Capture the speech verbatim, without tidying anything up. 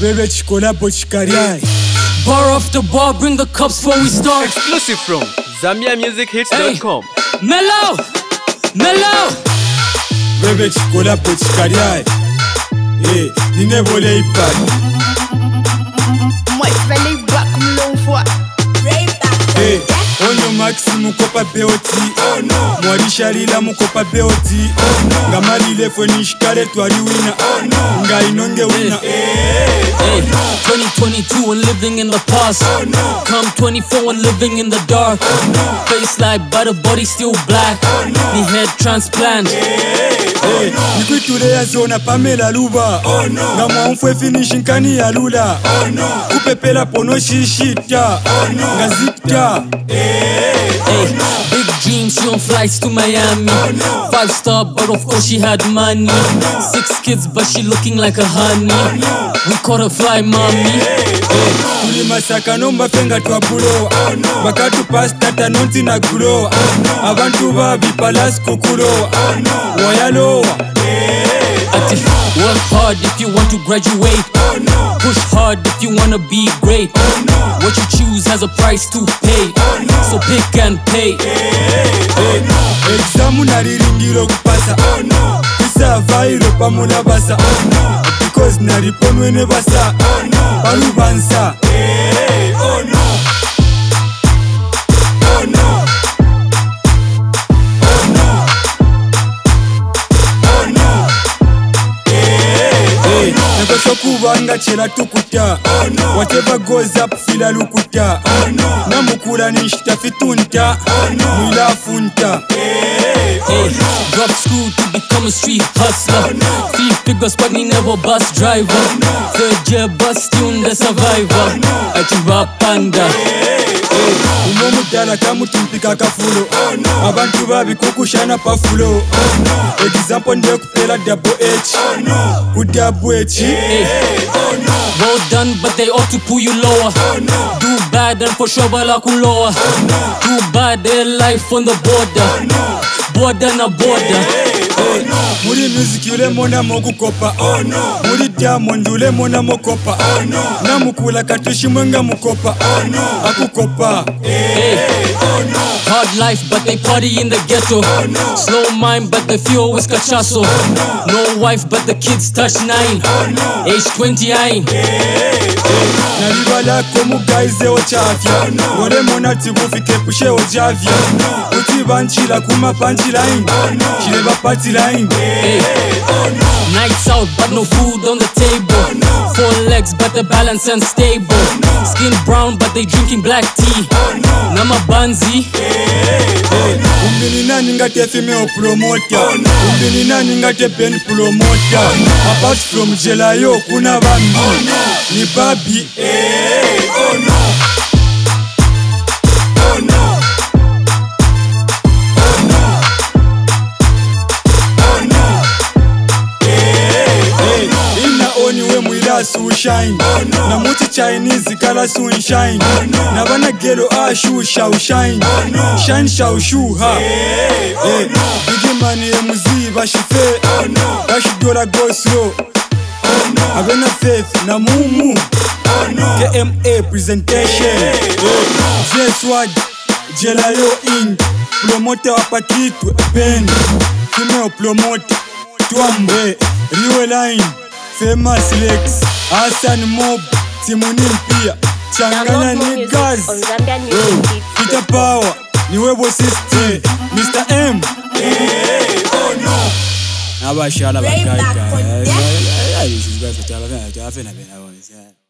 Bebe Chikolabo Chikariai. Bar after bar, bring the cups before we start. Exclusive from Zambia Music Hits dot com. Hey. Mellow, Mellow. Bebe Chikolabo Chikariai. Hey, you never lay back. My belly back long for. Hey, on your maximum mukopa beoti. Oh no. Mwarisha lila mukopa beoti. Oh no. Ngamali lefo nishikale tuari wina. Oh no. Nga inonge wina. Hey, hey. twenty twenty-two and living in the past. Oh no. Come twenty-four and living in the dark. Oh no. Face like butter, body still black. Oh no. Ni head transplant. Hey, hey. Nikwitule ya zona Pamela Luba. Oh no. Nga mfwe finishing kani ya lula. Oh no. Kupepela pono shishita. Oh no. Nga zipta. Hey, hey. Big dreams, she on flights to Miami. Oh, no. Five star, but of course she had money. Oh, no. Six kids, but she looking like a honey. Oh, no. We caught her fly, mommy. Hey, hey. Tuli masaka nomba fenga tuapulo. Oh, no. Bakatu pastata nonti na gulo. Oh, no. Abantu babi palas kukulo. Oh, no. Wayalo. Hey, oh, no. Work hard if you want to graduate. Oh, no. Push hard if you wanna be great. Oh, no. What you choose has a price to pay. Oh, no. So pick and pay. Hey, hey. Examu nariringiro kupasa. Oh no. Kisa vairo pamula basa. Oh no. Because nariponwe ne basa. Oh no. Balu bansa. Hey, oh no. Oh no. Oh no. Oh no. Hey, hey. Nakosho kubanga chela tukuta. Oh no. Whatever goes up fila lukuta. Oh no. Namukula nishita fitunta. Oh no. Mwila funta. Hey, oh hey. no. Drop school to become a street hustler. Oh no. Three figures but he never bus driver. Oh no. Third year bus tune the survivor. Oh no. Ati rap panda. Hey, oh no. Umo mudala kamutumpika kafulo. Oh no. Abantu babi kukushana pafulo. Oh no. Example ndiye kupela double H. Oh no. Ku double H. Hey, oh no. Well done but they ought to pull you lower. Oh no. Do bad and for sure bala kuloa. Oh no. Do bad their life on the border. Oh no. Border na border. Hey, oh no. Muri music yule mona moku kopa. Oh no. Muri diamond yule mona mokopa. Oh no. Namukula katushi mwenga mukopa. Oh no. Akukopa. Hey, hey, oh no. Hard life but they party in the ghetto. Oh no. Slow mind but the fuel is cachasso. Oh no. No wife but the kids touch nine. Oh no. Age twenty nine. Hey, oh no. Nalibala komu gaize ochavya. Oh no. Wore mona tibufike pushe ojavya. Oh no. Uti banchila kuma punchline. Oh no. Chileva party line. Hey, hey, oh no. Nights out but no food on the table. Oh no. Four legs but the balance unstable. Oh no. Skin brown but they drinking black tea. Oh no. Nama banzi. Hey, oh no. Umbini nani ngate female promoter. Oh no. Umbini nani ngate pen promoter. Oh no. Apart from Jelayo kuna bambi. Oh no. Ni babi. Hey, oh no. Oh no. Oh no. Oh no. Hey, hey. Ina oni we mwila sunshine. Oh no. Na muti Chinese kala sunshine. Oh no. Na bana gelo ashu shau shine. Oh no. Shine shau shu ha. Hey, oh hey. No. Bigi mani e muzi bashife. Oh no. Bashidola go slow. Oh no. Avena faith na mumu. Oh no. K M A presentation. Hey, oh no. J-Swag Jelayo in. Promoter wa Patrick Ben. Female promoter Twambe Riwe Line Famous Lex Hassan Mob Timunin pia Changanya ni Gaz Peter Power Niwe Bosiste Mister M. Hey, oh no. Abashala bakaita.